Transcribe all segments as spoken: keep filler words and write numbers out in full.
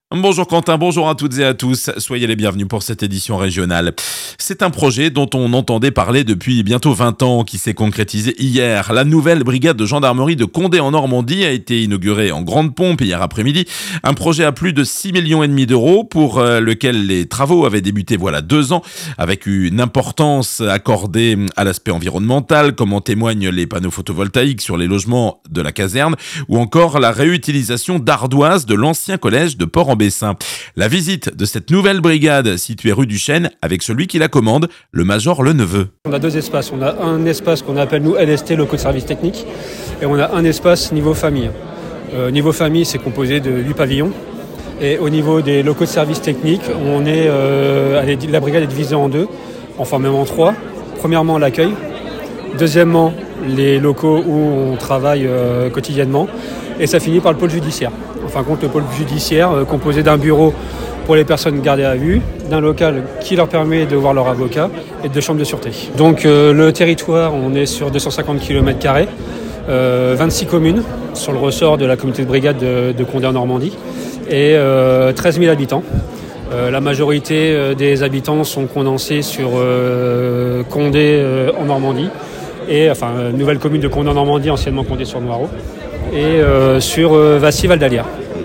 Bonjour Quentin, bonjour à toutes et à tous, soyez les bienvenus pour cette édition régionale. C'est un projet dont on entendait parler depuis bientôt vingt ans qui s'est concrétisé hier. La nouvelle brigade de gendarmerie de Condé en Normandie a été inaugurée en grande pompe hier après-midi. Un projet à plus de six millions et demi d'euros pour lequel les travaux avaient débuté voilà deux ans avec une importance accordée à l'aspect environnemental comme en témoignent les panneaux photovoltaïques sur les logements de la caserne ou encore la réutilisation d'ardoises de l'ancien collège de Port-en-Bessin. La visite de cette nouvelle brigade située rue du Chêne avec celui qui la commande, le major Leneveu. On a deux espaces. On a un espace qu'on appelle nous L S T, locaux de service technique, et on a un espace niveau famille. Euh, niveau famille, c'est composé de huit pavillons. Et au niveau des locaux de service technique, on est, euh, la brigade est divisée en deux, enfin même en trois. Premièrement, l'accueil. Deuxièmement, les locaux où on travaille euh, quotidiennement. Et ça finit par le pôle judiciaire. En fin de compte, le pôle judiciaire euh, composé d'un bureau pour les personnes gardées à vue, d'un local qui leur permet de voir leur avocat et de chambres de sûreté. Donc euh, le territoire, on est sur deux cent cinquante kilomètres carrés, euh, vingt-six communes sur le ressort de la communauté de brigade de, de Condé en Normandie et euh, treize mille habitants. Euh, la majorité euh, des habitants sont condensés sur euh, Condé euh, en Normandie et enfin euh, nouvelle commune de Condé en Normandie, anciennement Condé-sur-Noireau. et euh, sur euh, Vassy-Val d'Alière.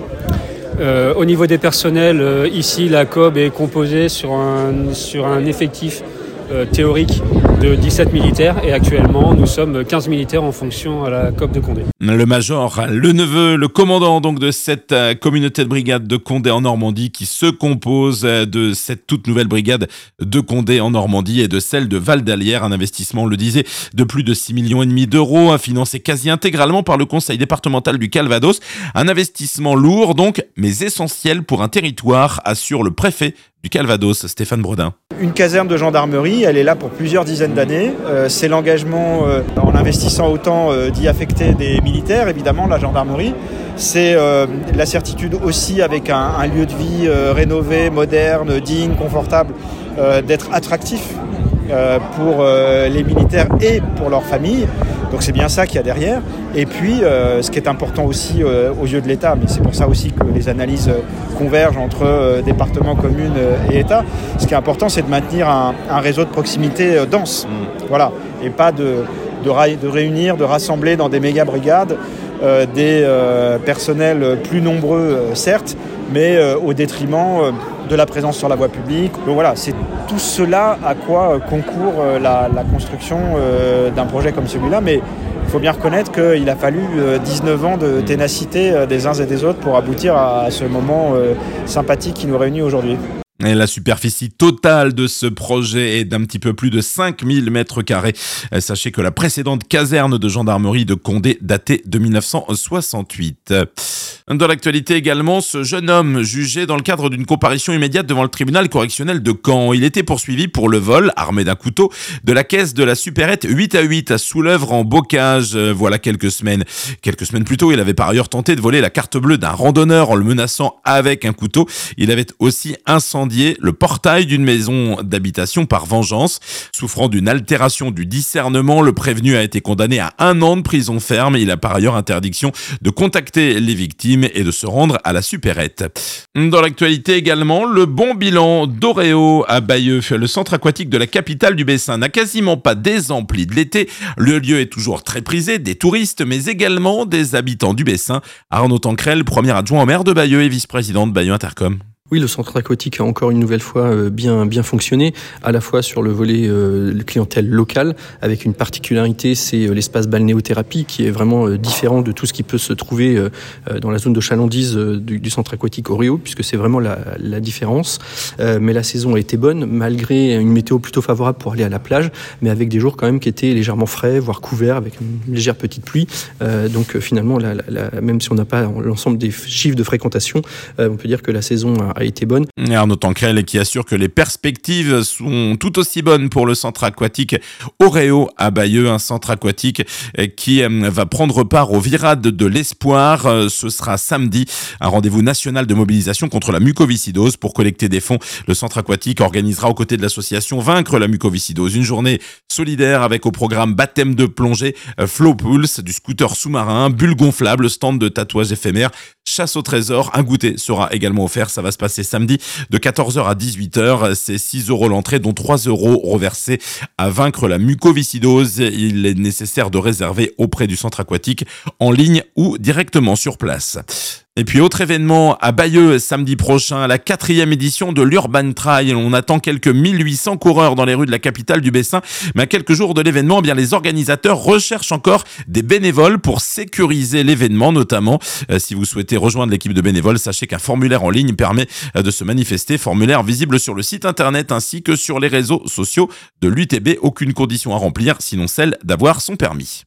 Euh, au niveau des personnels, euh, ici la C O B est composée sur un, sur un effectif euh, théorique de dix-sept militaires et actuellement nous sommes quinze militaires en fonction à la C O B de Condé. Le major Leneveu, le commandant donc de cette euh, communauté de brigade de Condé en Normandie qui se compose euh, de cette toute nouvelle brigade de Condé en Normandie et de celle de Val d'Alière, un investissement, on le disait, de plus de six millions et demi d'euros, financé quasi intégralement par le conseil départemental du Calvados. Un investissement lourd donc, mais essentiel pour un territoire, assure le préfet du Calvados, Stéphane Brodin. Une caserne de gendarmerie, elle est là pour plusieurs dizaines d'années. Euh, c'est l'engagement euh, en investissant autant euh, d'y affecter des militaires, évidemment, la gendarmerie. C'est euh, la certitude aussi avec un, un lieu de vie euh, rénové, moderne, digne, confortable, euh, d'être attractif euh, pour euh, les militaires et pour leurs familles. Donc c'est bien ça qu'il y a derrière. Et puis, euh, ce qui est important aussi euh, aux yeux de l'État, mais c'est pour ça aussi que les analyses euh, convergent entre euh, départements, communes euh, et État. Ce qui est important, c'est de maintenir un, un réseau de proximité euh, dense. Mmh. Voilà. Et pas de, de, ra- de réunir, de rassembler dans des méga-brigades euh, des euh, personnels plus nombreux, euh, certes, mais euh, au détriment euh, de la présence sur la voie publique. Donc voilà, c'est tout cela à quoi euh, concourt euh, la, la construction euh, d'un projet comme celui-là. Mais il faut bien reconnaître qu'il a fallu euh, dix-neuf ans de ténacité euh, des uns et des autres pour aboutir à, à ce moment euh, sympathique qui nous réunit aujourd'hui. Et la superficie totale de ce projet est d'un petit peu plus de cinq mille mètres carrés. Sachez que la précédente caserne de gendarmerie de Condé datait de dix-neuf cent soixante-huit. Dans l'actualité également, ce jeune homme jugé dans le cadre d'une comparution immédiate devant le tribunal correctionnel de Caen. Il était poursuivi pour le vol, armé d'un couteau, de la caisse de la supérette huit à huit à Soulèvre en Bocage, voilà quelques semaines. Quelques semaines plus tôt, il avait par ailleurs tenté de voler la carte bleue d'un randonneur en le menaçant avec un couteau. Il avait aussi incendié le portail d'une maison d'habitation par vengeance. Souffrant d'une altération du discernement, le prévenu a été condamné à un an de prison ferme. Il a par ailleurs interdiction de contacter les victimes et de se rendre à la supérette. Dans l'actualité également, le bon bilan d'Oreo à Bayeux. Le centre aquatique de la capitale du Bessin n'a quasiment pas désempli de l'été. Le lieu est toujours très prisé des touristes, mais également des habitants du Bessin. Arnaud Tancrel, premier adjoint au maire de Bayeux et vice-président de Bayeux Intercom. Oui, le centre aquatique a encore une nouvelle fois euh, bien bien fonctionné, à la fois sur le volet euh, clientèle locale, avec une particularité, c'est euh, l'espace balnéothérapie qui est vraiment euh, différent de tout ce qui peut se trouver euh, dans la zone de chalandise euh, du, du centre aquatique Oreo, puisque c'est vraiment la, la différence. Euh, mais la saison a été bonne, malgré une météo plutôt favorable pour aller à la plage, mais avec des jours quand même qui étaient légèrement frais, voire couverts, avec une légère petite pluie. Euh, donc euh, finalement, la, la, la, même si on n'a pas l'ensemble des chiffres de fréquentation, euh, on peut dire que la saison a a été bonne. Arnaud Tancrel qui assure que les perspectives sont tout aussi bonnes pour le centre aquatique Oreo à Bayeux, un centre aquatique qui va prendre part au Virade de l'Espoir. Ce sera samedi, un rendez-vous national de mobilisation contre la mucoviscidose. Pour collecter des fonds, le centre aquatique organisera aux côtés de l'association Vaincre la mucoviscidose une journée solidaire avec au programme baptême de plongée, flow pulse, du scooter sous-marin, bulle gonflable, stand de tatouage éphémère, chasse au trésor. Un goûter sera également offert. Ça va se passer samedi de quatorze heures à dix-huit heures. C'est six euros l'entrée, dont trois euros reversés à Vaincre la mucoviscidose. Il est nécessaire de réserver auprès du centre aquatique en ligne ou directement sur place. Et puis, autre événement à Bayeux, samedi prochain, la quatrième édition de l'Urban Trail. On attend quelques mille huit cents coureurs dans les rues de la capitale du Bessin. Mais à quelques jours de l'événement, eh bien, les organisateurs recherchent encore des bénévoles pour sécuriser l'événement, notamment. Euh, si vous souhaitez rejoindre l'équipe de bénévoles, sachez qu'un formulaire en ligne permet euh, de se manifester. Formulaire visible sur le site internet ainsi que sur les réseaux sociaux de l'U T B. Aucune condition à remplir, sinon celle d'avoir son permis.